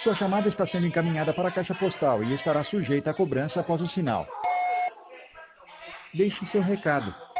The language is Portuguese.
Sua chamada está sendo encaminhada para a caixa postal e estará sujeita à cobrança após o sinal. Deixe seu recado.